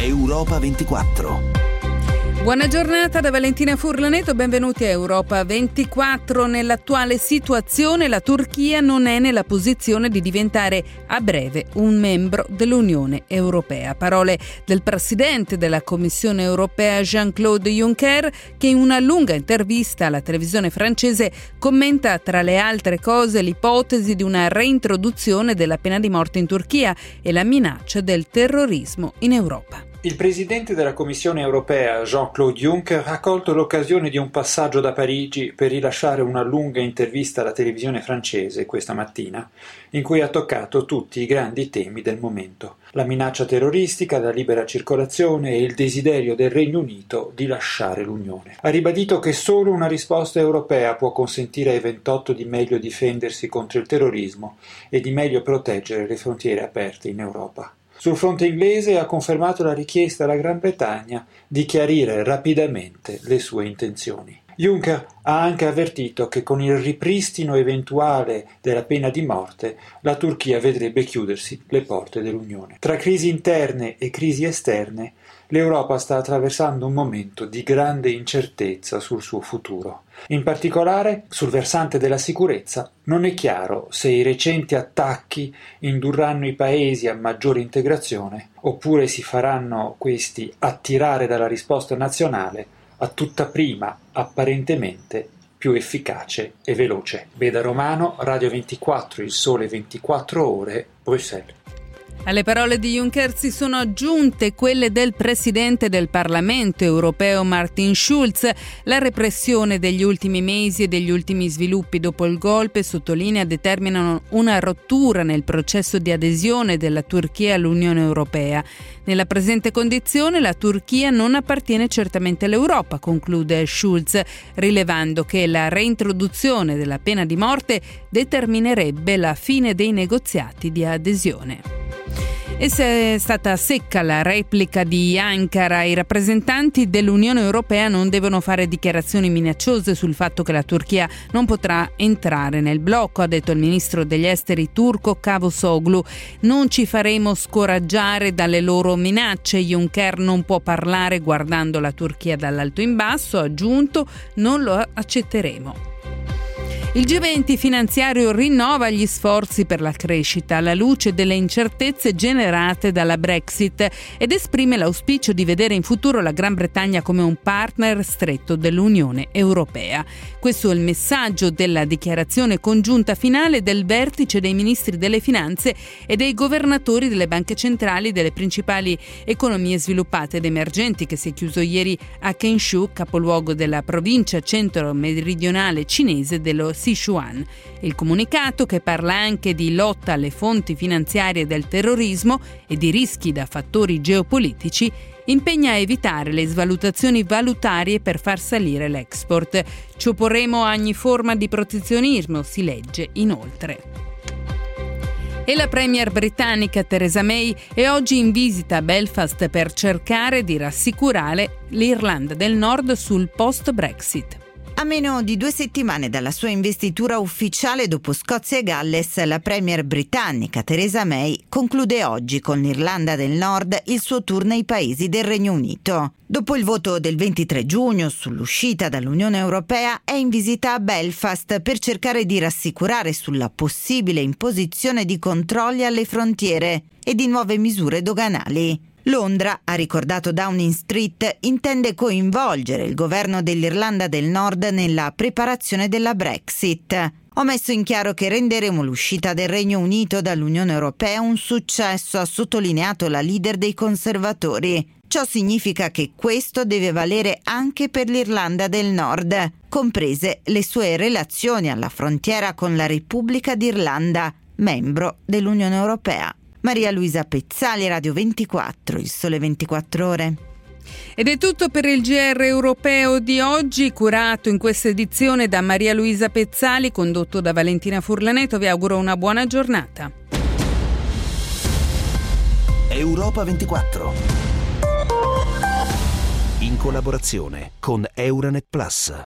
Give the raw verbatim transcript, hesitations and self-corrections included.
Europa ventiquattro. Buona giornata da Valentina Furlaneto, benvenuti a Europa ventiquattro. Nell'attuale situazione la Turchia non è nella posizione di diventare a breve un membro dell'Unione Europea. Parole del presidente della Commissione Europea Jean-Claude Juncker, che in una lunga intervista alla televisione francese commenta tra le altre cose l'ipotesi di una reintroduzione della pena di morte in Turchia e la minaccia del terrorismo in Europa. Il presidente della Commissione europea Jean-Claude Juncker ha colto l'occasione di un passaggio da Parigi per rilasciare una lunga intervista alla televisione francese questa mattina, in cui ha toccato tutti i grandi temi del momento: la minaccia terroristica, la libera circolazione e il desiderio del Regno Unito di lasciare l'Unione. Ha ribadito che solo una risposta europea può consentire ai ventotto di meglio difendersi contro il terrorismo e di meglio proteggere le frontiere aperte in Europa. Sul fronte inglese ha confermato la richiesta alla Gran Bretagna di chiarire rapidamente le sue intenzioni. Juncker ha anche avvertito che con il ripristino eventuale della pena di morte la Turchia vedrebbe chiudersi le porte dell'Unione. Tra crisi interne e crisi esterne, l'Europa sta attraversando un momento di grande incertezza sul suo futuro. In particolare, sul versante della sicurezza, non è chiaro se i recenti attacchi indurranno i paesi a maggiore integrazione oppure si faranno questi attirare dalla risposta nazionale a tutta prima, apparentemente, più efficace e veloce. Beda Romano, Radio ventiquattro, Il Sole ventiquattro Ore, Bruxelles. Alle parole di Juncker si sono aggiunte quelle del presidente del Parlamento europeo Martin Schulz. La repressione degli ultimi mesi e degli ultimi sviluppi dopo il golpe, sottolinea, determinano una rottura nel processo di adesione della Turchia all'Unione Europea. Nella presente condizione la Turchia non appartiene certamente all'Europa, conclude Schulz, rilevando che la reintroduzione della pena di morte determinerebbe la fine dei negoziati di adesione. E se è stata secca la replica di Ankara, i rappresentanti dell'Unione Europea non devono fare dichiarazioni minacciose sul fatto che la Turchia non potrà entrare nel blocco, ha detto il ministro degli esteri turco Cavusoglu. Non ci faremo scoraggiare dalle loro minacce. Juncker non può parlare guardando la Turchia dall'alto in basso, ha aggiunto, non lo accetteremo. Il G venti finanziario rinnova gli sforzi per la crescita alla luce delle incertezze generate dalla Brexit ed esprime l'auspicio di vedere in futuro la Gran Bretagna come un partner stretto dell'Unione Europea. Questo è il messaggio della dichiarazione congiunta finale del vertice dei ministri delle finanze e dei governatori delle banche centrali delle principali economie sviluppate ed emergenti, che si è chiuso ieri a Kenshu, capoluogo della provincia centro-meridionale cinese dello Sichuan. Il comunicato, che parla anche di lotta alle fonti finanziarie del terrorismo e di rischi da fattori geopolitici, impegna a evitare le svalutazioni valutarie per far salire l'export. Ci opporremo a ogni forma di protezionismo, si legge inoltre. E la premier britannica Theresa May è oggi in visita a Belfast per cercare di rassicurare l'Irlanda del Nord sul post-Brexit. A meno di due settimane dalla sua investitura ufficiale dopo Scozia e Galles, la premier britannica Theresa May conclude oggi con l'Irlanda del Nord il suo tour nei paesi del Regno Unito. Dopo il voto del ventitré giugno sull'uscita dall'Unione Europea, è in visita a Belfast per cercare di rassicurare sulla possibile imposizione di controlli alle frontiere e di nuove misure doganali. Londra, ha ricordato Downing Street, intende coinvolgere il governo dell'Irlanda del Nord nella preparazione della Brexit. Ho messo in chiaro che renderemo l'uscita del Regno Unito dall'Unione Europea un successo, ha sottolineato la leader dei conservatori. Ciò significa che questo deve valere anche per l'Irlanda del Nord, comprese le sue relazioni alla frontiera con la Repubblica d'Irlanda, membro dell'Unione Europea. Maria Luisa Pezzali, Radio ventiquattro, Il Sole ventiquattro Ore. Ed è tutto per il G R europeo di oggi, curato in questa edizione da Maria Luisa Pezzali, condotto da Valentina Furlaneto. Vi auguro una buona giornata. Europa ventiquattro, in collaborazione con Euranet Plus.